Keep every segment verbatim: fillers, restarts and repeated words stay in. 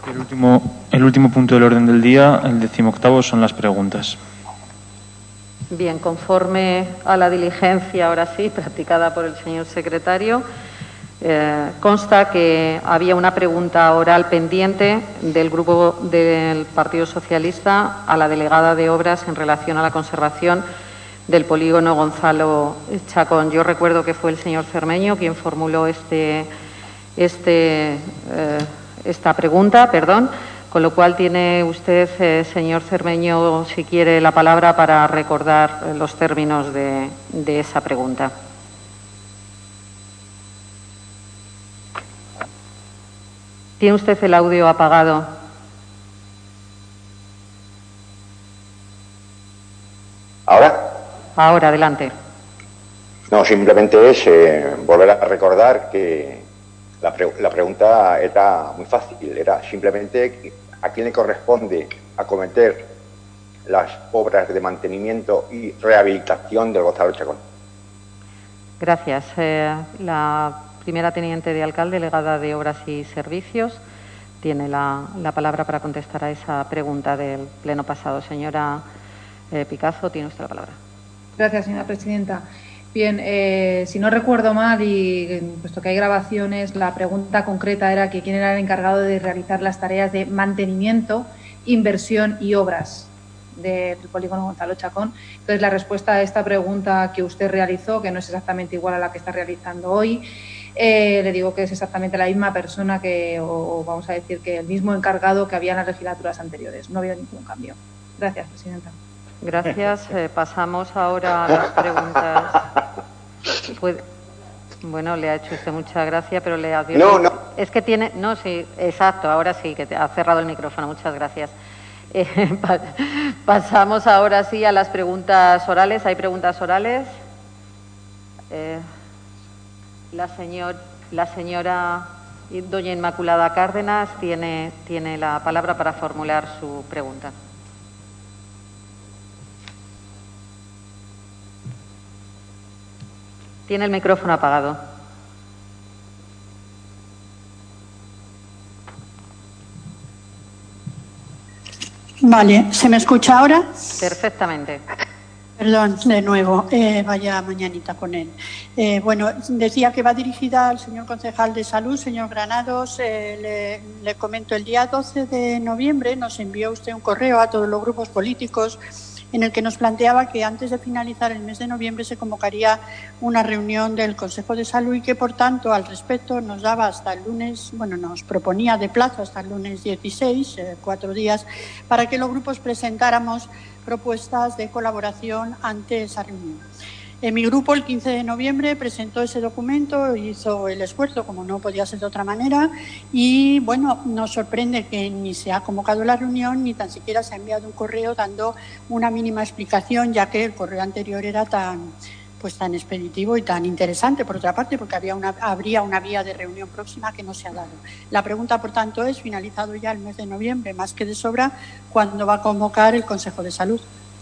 El último, el último punto del orden del día, el decimoctavo, son las preguntas. Bien, conforme a la diligencia, ahora sí, practicada por el señor secretario, eh, consta que había una pregunta oral pendiente del Grupo del Partido Socialista a la delegada de Obras en relación a la conservación del polígono Gonzalo Chacón. Yo recuerdo que fue el señor Cermeño quien formuló este, este, eh, esta pregunta, perdón. Con lo cual tiene usted, eh, señor Cermeño, si quiere, la palabra para recordar eh, los términos de, de esa pregunta. ¿Tiene usted el audio apagado? ¿Ahora? Ahora, adelante. No, simplemente es eh, volver a recordar que la, pre la pregunta era muy fácil, era simplemente a quién le corresponde acometer las obras de mantenimiento y rehabilitación del Gonzalo Chacón. Gracias. Eh, la primera teniente de alcalde, delegada de Obras y Servicios, tiene la, la palabra para contestar a esa pregunta del pleno pasado. Señora eh, Picazo, tiene usted la palabra. Gracias, señora presidenta. Bien, eh, si no recuerdo mal, y puesto que hay grabaciones, la pregunta concreta era que quién era el encargado de realizar las tareas de mantenimiento, inversión y obras del polígono Gonzalo Chacón. Entonces, la respuesta a esta pregunta que usted realizó, que no es exactamente igual a la que está realizando hoy, eh, le digo que es exactamente la misma persona que, o, o vamos a decir que el mismo encargado que había en las legislaturas anteriores. No ha habido ningún cambio. Gracias, presidenta. Gracias. Eh, pasamos ahora a las preguntas. Puede... Bueno, le ha hecho usted mucha gracia, pero le advierto... No, no. Es que tiene... No, sí, exacto, ahora sí, que te ha cerrado el micrófono. Muchas gracias. Eh, pa pasamos ahora sí a las preguntas orales. ¿Hay preguntas orales? Eh, la, señor, la señora doña Inmaculada Cárdenas tiene, tiene la palabra para formular su pregunta. Tiene el micrófono apagado. Vale, ¿se me escucha ahora? Perfectamente. Perdón, de nuevo, eh, vaya mañanita con él. Eh, bueno, decía que va dirigida al señor concejal de Salud, señor Granados. Eh, le, le comento, el día doce de noviembre nos envió usted un correo a todos los grupos políticos en el que nos planteaba que antes de finalizar el mes de noviembre se convocaría una reunión del Consejo de Salud y que, por tanto, al respecto nos daba hasta el lunes, bueno, nos proponía de plazo hasta el lunes dieciséis, eh, cuatro días, para que los grupos presentáramos propuestas de colaboración ante esa reunión. En mi grupo, el quince de noviembre, presentó ese documento, hizo el esfuerzo, como no podía ser de otra manera, y, bueno, nos sorprende que ni se ha convocado la reunión ni tan siquiera se ha enviado un correo dando una mínima explicación, ya que el correo anterior era tan, pues, tan expeditivo y tan interesante, por otra parte, porque había una, habría una vía de reunión próxima que no se ha dado. La pregunta, por tanto, es, finalizado ya el mes de noviembre, más que de sobra, ¿cuándo va a convocar el Consejo de Salud?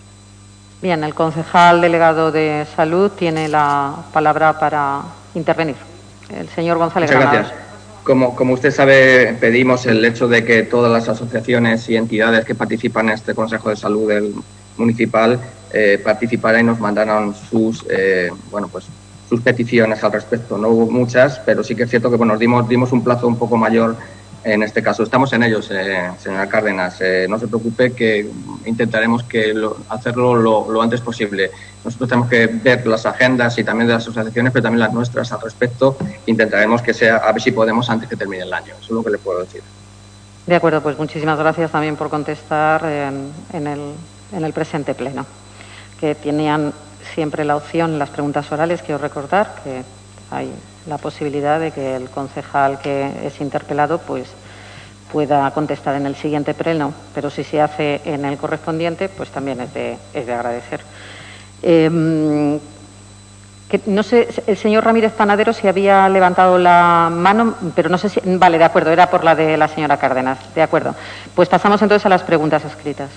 Bien, el concejal delegado de Salud tiene la palabra para intervenir. El señor González Muchas Granados. gracias. Como, como usted sabe, pedimos el hecho de que todas las asociaciones y entidades que participan en este Consejo de Salud del municipal eh, participaran y nos mandaran sus, eh, bueno, pues, sus peticiones al respecto. No hubo muchas, pero sí que es cierto que bueno, nos dimos, dimos un plazo un poco mayor. En este caso, estamos en ellos, eh, señora Cárdenas. Eh, no se preocupe que intentaremos que lo, hacerlo lo, lo antes posible. Nosotros tenemos que ver las agendas y también de las asociaciones, pero también las nuestras al respecto. Intentaremos que sea, a ver si podemos antes que termine el año. Eso es lo que le puedo decir. De acuerdo, pues muchísimas gracias también por contestar en, en, el, en el presente pleno. Que tenían siempre la opción en las preguntas orales, quiero recordar que hay la posibilidad de que el concejal que es interpelado pues pueda contestar en el siguiente pleno, pero si se hace en el correspondiente, pues también es de, es de agradecer. Eh, que, no sé, el señor Ramírez Panadero si había levantado la mano, pero no sé si... Vale, de acuerdo, era por la de la señora Cárdenas. De acuerdo. Pues pasamos entonces a las preguntas escritas.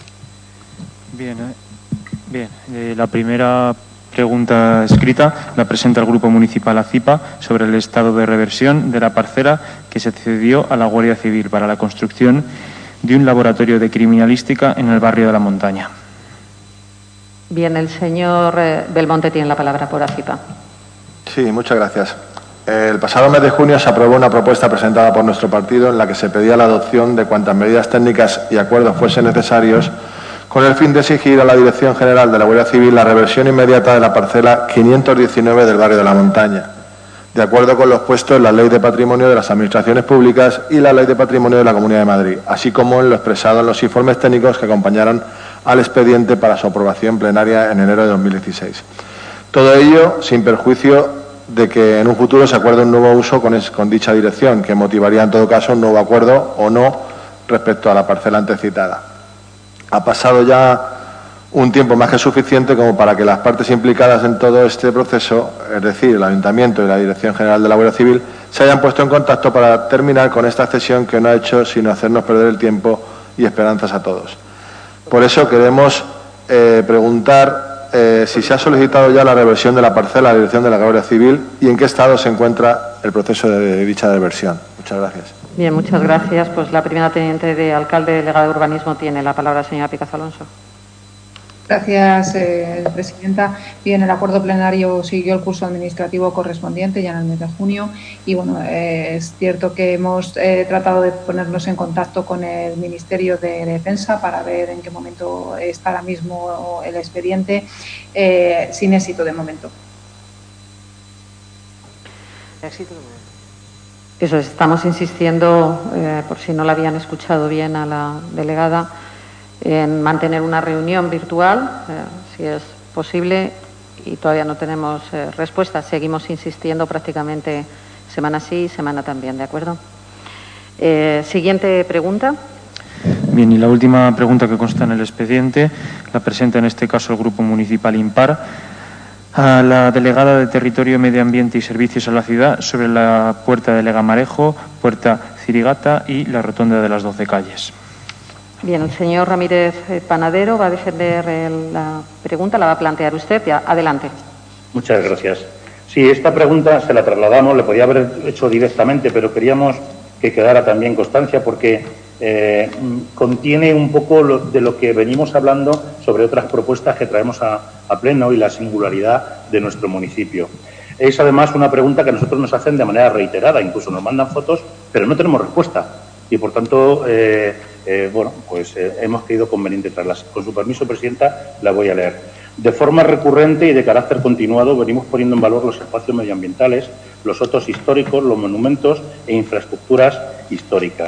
Bien, eh, bien. Eh, la primera pregunta escrita la presenta el Grupo Municipal ACIPA sobre el estado de reversión de la parcela que que se cedió a la Guardia Civil para la construcción de un laboratorio de criminalística en el barrio de La Montaña. Bien, el señor Belmonte tiene la palabra por ACIPA. Sí, muchas gracias. El pasado mes de junio se aprobó una propuesta presentada por nuestro partido en la que se pedía la adopción de cuantas medidas técnicas y acuerdos fuesen necesarios con el fin de exigir a la Dirección General de la Guardia Civil la reversión inmediata de la parcela quinientos diecinueve del barrio de La Montaña, de acuerdo con lo expuesto en la Ley de Patrimonio de las Administraciones Públicas y la Ley de Patrimonio de la Comunidad de Madrid, así como en lo expresado en los informes técnicos que acompañaron al expediente para su aprobación plenaria en enero de dos mil dieciséis. Todo ello sin perjuicio de que en un futuro se acuerde un nuevo uso con, es, con dicha dirección, que motivaría en todo caso un nuevo acuerdo o no respecto a la parcela antes citada. Ha pasado ya un tiempo más que suficiente como para que las partes implicadas en todo este proceso, es decir, el Ayuntamiento y la Dirección General de la Guardia Civil, se hayan puesto en contacto para terminar con esta cesión que no ha hecho sino hacernos perder el tiempo y esperanzas a todos. Por eso queremos eh, preguntar Eh, si se ha solicitado ya la reversión de la parcela a la Dirección de la Guardia Civil y en qué estado se encuentra el proceso de, de dicha reversión. Muchas gracias. Bien, muchas gracias. Pues la primera teniente de alcalde delegada de urbanismo tiene la palabra, señora Picaz Alonso. Gracias, eh, presidenta. Bien, el acuerdo plenario siguió el curso administrativo correspondiente ya en el mes de junio y, bueno, eh, es cierto que hemos eh, tratado de ponernos en contacto con el Ministerio de Defensa para ver en qué momento está ahora mismo el expediente, eh, sin éxito de momento. Eso es, estamos insistiendo, eh, por si no la habían escuchado bien a la delegada, en mantener una reunión virtual, eh, si es posible, y todavía no tenemos eh, respuesta. Seguimos insistiendo prácticamente semana sí y semana también, ¿de acuerdo? Eh, siguiente pregunta. Bien, y la última pregunta que consta en el expediente la presenta en este caso el Grupo Municipal Impar a la delegada de Territorio, Medio Ambiente y Servicios a la Ciudad sobre la Puerta de Legamarejo, Puerta Cirigata y la Rotonda de las Doce Calles. Bien, el señor Ramírez Panadero va a defender el, la pregunta, la va a plantear usted. Ya, adelante. Muchas gracias. Sí, esta pregunta se la trasladamos, le podía haber hecho directamente, pero queríamos que quedara también constancia porque eh, contiene un poco lo, de lo que venimos hablando sobre otras propuestas que traemos a, a pleno y la singularidad de nuestro municipio. Es además una pregunta que a nosotros nos hacen de manera reiterada, incluso nos mandan fotos, pero no tenemos respuesta. Y, por tanto, eh, eh, bueno, pues eh, hemos creído conveniente traerlas. Con su permiso, presidenta, la voy a leer. De forma recurrente y de carácter continuado venimos poniendo en valor los espacios medioambientales, los sotos históricos, los monumentos e infraestructuras históricas.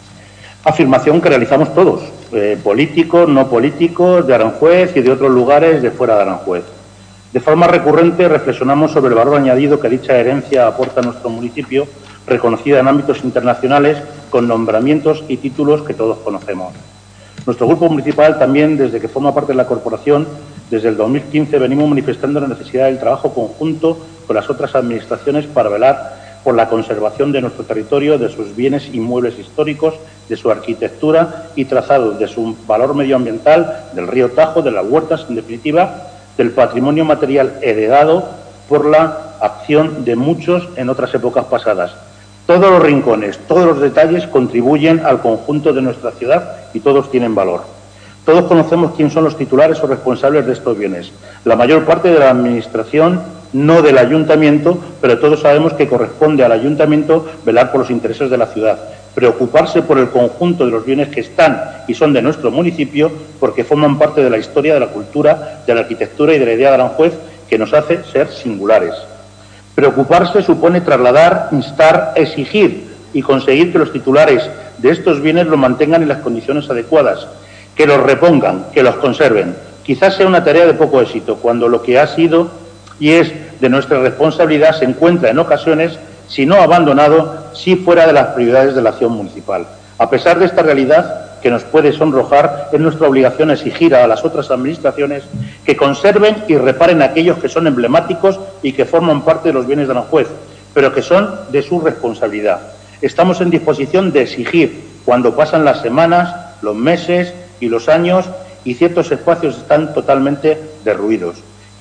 Afirmación que realizamos todos, eh, políticos, no políticos, de Aranjuez y de otros lugares de fuera de Aranjuez. De forma recurrente reflexionamos sobre el valor añadido que dicha herencia aporta a nuestro municipio, reconocida en ámbitos internacionales con nombramientos y títulos que todos conocemos. Nuestro grupo municipal también, desde que forma parte de la corporación, desde el dos mil quince venimos manifestando la necesidad del trabajo conjunto con las otras administraciones para velar por la conservación de nuestro territorio, de sus bienes inmuebles históricos, de su arquitectura y trazado, de su valor medioambiental, del río Tajo, de las huertas, en definitiva, del patrimonio material heredado por la acción de muchos en otras épocas pasadas. Todos los rincones, todos los detalles contribuyen al conjunto de nuestra ciudad y todos tienen valor. Todos conocemos quién son los titulares o responsables de estos bienes. La mayor parte de la Administración, no del Ayuntamiento, pero todos sabemos que corresponde al Ayuntamiento velar por los intereses de la ciudad, preocuparse por el conjunto de los bienes que están y son de nuestro municipio porque forman parte de la historia, de la cultura, de la arquitectura y de la idea de Aranjuez que nos hace ser singulares. Preocuparse supone trasladar, instar, exigir y conseguir que los titulares de estos bienes los mantengan en las condiciones adecuadas, que los repongan, que los conserven. Quizás sea una tarea de poco éxito, cuando lo que ha sido y es de nuestra responsabilidad se encuentra en ocasiones, si no abandonado, sí fuera de las prioridades de la acción municipal. A pesar de esta realidad que nos puede sonrojar, es nuestra obligación exigir a las otras administraciones que conserven y reparen aquellos que son emblemáticos y que forman parte de los bienes de Aranjuez, pero que son de su responsabilidad. Estamos en disposición de exigir, cuando pasan las semanas, los meses y los años y ciertos espacios están totalmente derruidos,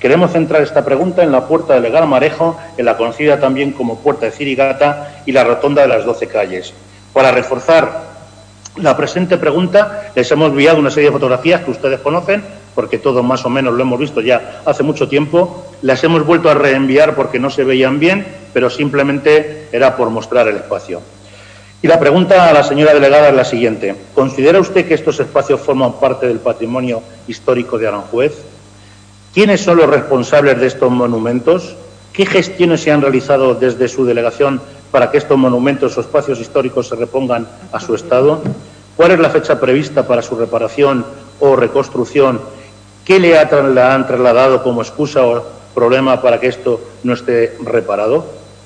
Queremos centrar esta pregunta en la puerta de Legamarejo, en la conocida también como Puerta de Cirigata y la Rotonda de las Doce Calles. Para reforzar la presente pregunta, les hemos enviado una serie de fotografías que ustedes conocen, porque todos más o menos lo hemos visto ya hace mucho tiempo. Las hemos vuelto a reenviar porque no se veían bien, pero simplemente era por mostrar el espacio. Y la pregunta a la señora delegada es la siguiente. ¿Considera usted que estos espacios forman parte del patrimonio histórico de Aranjuez? ¿Quiénes son los responsables de estos monumentos? ¿Qué gestiones se han realizado desde su delegación para que estos monumentos o espacios históricos se repongan a su estado? ¿Cuál es la fecha prevista para su reparación o reconstrucción? ¿Qué le han trasladado como excusa o problema para que esto no esté reparado?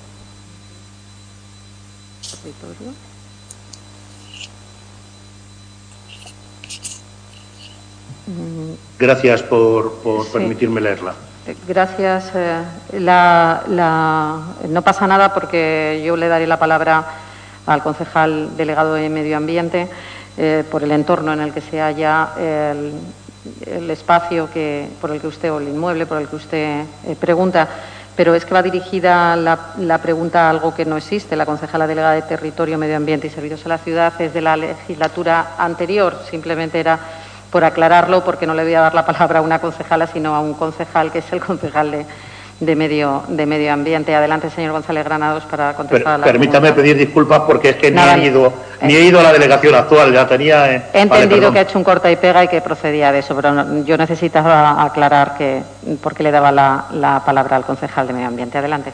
Gracias por, por sí. permitirme leerla. Gracias. Eh, la, la, no pasa nada porque yo le daré la palabra al concejal delegado de Medio Ambiente eh, por el entorno en el que se halla el, el espacio que, por el que usted, o el inmueble por el que usted eh, pregunta. Pero es que va dirigida la, la pregunta a algo que no existe. La concejala delegada de Territorio, Medio Ambiente y Servicios a la Ciudad es de la legislatura anterior. Simplemente era por aclararlo, porque no le voy a dar la palabra a una concejala, sino a un concejal que es el concejal de, de, medio, de Medio Ambiente. Adelante, señor González Granados, para contestar Pero, a la Permítame pregunta. pedir disculpas porque es que Nada, ni he ido, eh, ni he ido a la delegación actual, ya tenía... Eh, he entendido vale, que ha hecho un corta y pega y que procedía de eso, pero no, yo necesitaba aclarar que por qué le daba la, la palabra al concejal de Medio Ambiente. Adelante.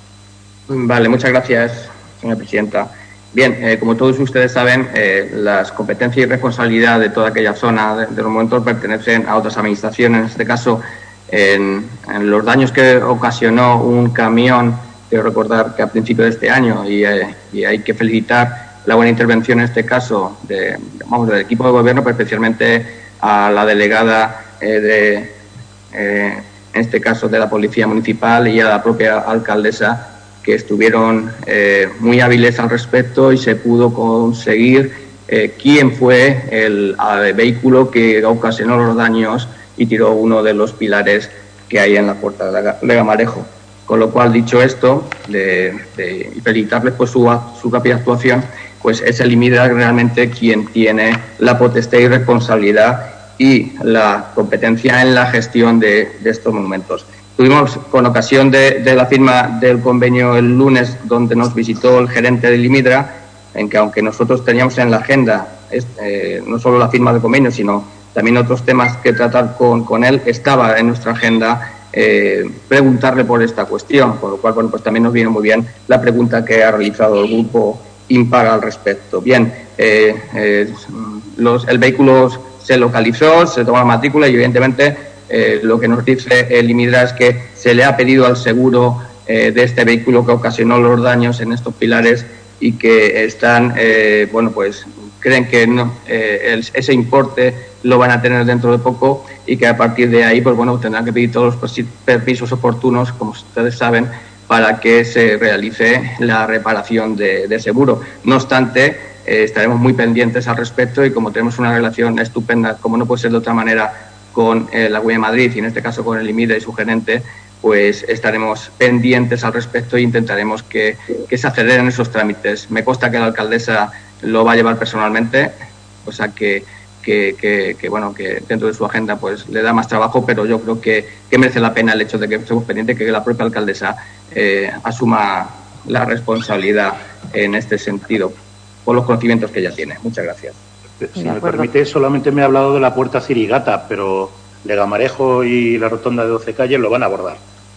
Vale, muchas gracias, señora presidenta. Bien, eh, como todos ustedes saben, eh, las competencias y responsabilidad de toda aquella zona de, de los monumentos pertenecen a otras administraciones. En este caso, en, en los daños que ocasionó un camión, quiero recordar que a principios de este año, y, eh, y hay que felicitar la buena intervención en este caso de, vamos, del equipo de gobierno, pero especialmente a la delegada eh, de, eh, en este caso de la Policía Municipal y a la propia alcaldesa, que estuvieron eh, muy hábiles al respecto y se pudo conseguir eh, quién fue el, el vehículo que ocasionó los daños y tiró uno de los pilares que hay en la puerta de Legamarejo. Con lo cual, dicho esto, de, de, y felicitarles por su, su rápida actuación, pues es el IMIDRA realmente quien tiene la potestad y responsabilidad y la competencia en la gestión de, de estos monumentos. Tuvimos, con ocasión de, de la firma del convenio el lunes, donde nos visitó el gerente del IMIDRA, en que aunque nosotros teníamos en la agenda eh, no solo la firma del convenio, sino también otros temas que tratar con, con él, estaba en nuestra agenda eh, preguntarle por esta cuestión, por lo cual bueno, pues también nos viene muy bien la pregunta que ha realizado el grupo Impar al respecto. Bien, eh, eh, los, el vehículo se localizó, se tomó la matrícula y evidentemente Eh, lo que nos dice el IMIDRA es que se le ha pedido al seguro eh, de este vehículo que ocasionó los daños en estos pilares y que están, eh, bueno, pues creen que no, eh, el, ese importe lo van a tener dentro de poco y que a partir de ahí, pues bueno, tendrán que pedir todos los permisos oportunos, como ustedes saben, para que se realice la reparación de, de seguro. No obstante, eh, estaremos muy pendientes al respecto y como tenemos una relación estupenda, como no puede ser de otra manera, con eh, la Guardia de Madrid y en este caso con el IMIDRA y su gerente, pues estaremos pendientes al respecto e intentaremos que, que se aceleren esos trámites. Me consta que la alcaldesa lo va a llevar personalmente, o sea que, que, que, que bueno, que dentro de su agenda pues le da más trabajo, pero yo creo que, que merece la pena el hecho de que estemos pendientes, que la propia alcaldesa eh, asuma la responsabilidad en este sentido, por los conocimientos que ella tiene. Muchas gracias. Si me permite, solamente me ha hablado de la puerta Cirigata, pero Legamarejo y la Rotonda de Doce Calles lo van a abordar.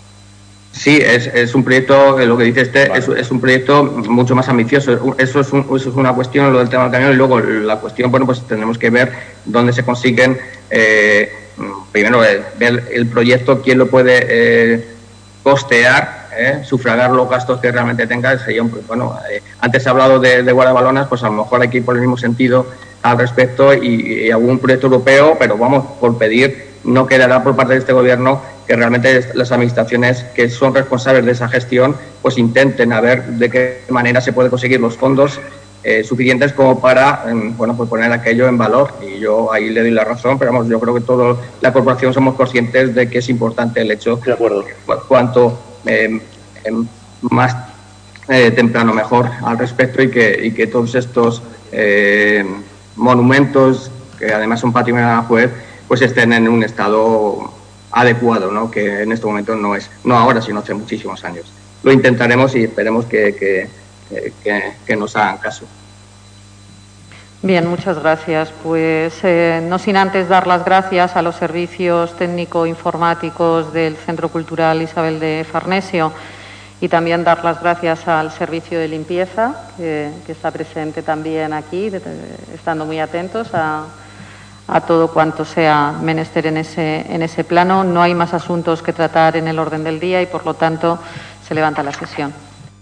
Sí, es, es un proyecto, lo que dice este, vale. es, es un proyecto mucho más ambicioso. Eso es, un, eso es una cuestión, lo del tema del camión, y luego la cuestión, bueno, pues tenemos que ver dónde se consiguen, eh, primero, eh, ver el proyecto, quién lo puede eh, costear, eh, sufragar los gastos que realmente tenga. Sería un, bueno, eh, antes se ha hablado de, de guardabalonas, pues a lo mejor hay que ir por el mismo sentido al respecto y, y algún proyecto europeo, pero vamos, por pedir, no quedará por parte de este gobierno que realmente las administraciones que son responsables de esa gestión pues intenten a ver de qué manera se puede conseguir los fondos eh, suficientes como para eh, bueno, pues poner aquello en valor. Y yo ahí le doy la razón, pero vamos, yo creo que toda la corporación somos conscientes de que es importante el hecho de acuerdo. cuanto eh, eh, más eh, temprano mejor al respecto y que, y que todos estos eh, monumentos, que además son patrimonio de la juez, pues estén en un estado adecuado, ¿no? Que en este momento no es, no ahora, sino hace muchísimos años. Lo intentaremos y esperemos que, que, que, que nos hagan caso. Bien, muchas gracias. Pues eh, no sin antes dar las gracias a los servicios técnico-informáticos del Centro Cultural Isabel de Farnesio y también dar las gracias al servicio de limpieza, que, que está presente también aquí, de, de, estando muy atentos a, a todo cuanto sea menester en ese, en ese plano. No hay más asuntos que tratar en el orden del día y, por lo tanto, se levanta la sesión.